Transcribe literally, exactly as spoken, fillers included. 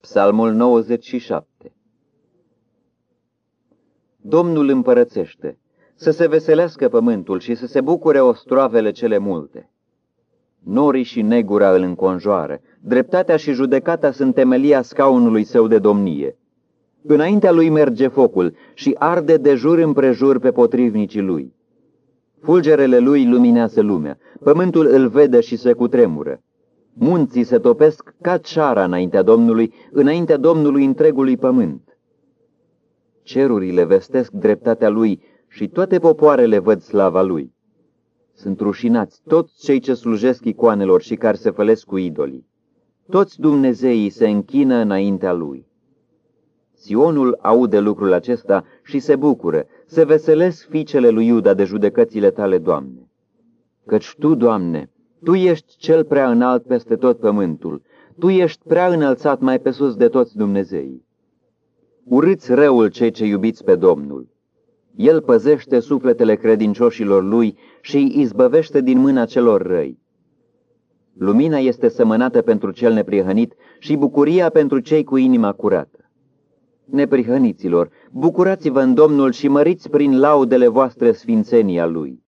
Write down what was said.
Psalmul nouăzeci și șapte. Domnul împărățește, să se veselească pământul și să se bucure ostroavele cele multe. Norii și negura îl înconjoară, dreptatea și judecata sunt temelia scaunului său de domnie. Înaintea lui merge focul și arde de jur împrejur pe potrivnicii lui. Fulgerele lui luminează lumea, pământul îl vede și se cutremură. Munții se topesc ca ceara înaintea Domnului, înaintea Domnului întregului pământ. Cerurile vestesc dreptatea lui și toate popoarele văd slava lui. Sunt rușinați toți cei ce slujesc icoanelor și care se fălesc cu idolii. Toți dumnezeii se închină înaintea lui. Sionul aude lucrul acesta și se bucură, se veselesc fiicele lui Iuda de judecățile tale, Doamne. Căci Tu, Doamne, Tu ești cel prea înalt peste tot pământul, Tu ești prea înălțat mai pe sus de toți dumnezeii. Urâți răul cei ce iubiți pe Domnul. El păzește sufletele credincioșilor Lui și îi izbăvește din mâna celor răi. Lumina este sămănată pentru cel neprihănit și bucuria pentru cei cu inima curată. Neprihăniților, bucurați-vă în Domnul și măriți prin laudele voastre sfințenia Lui.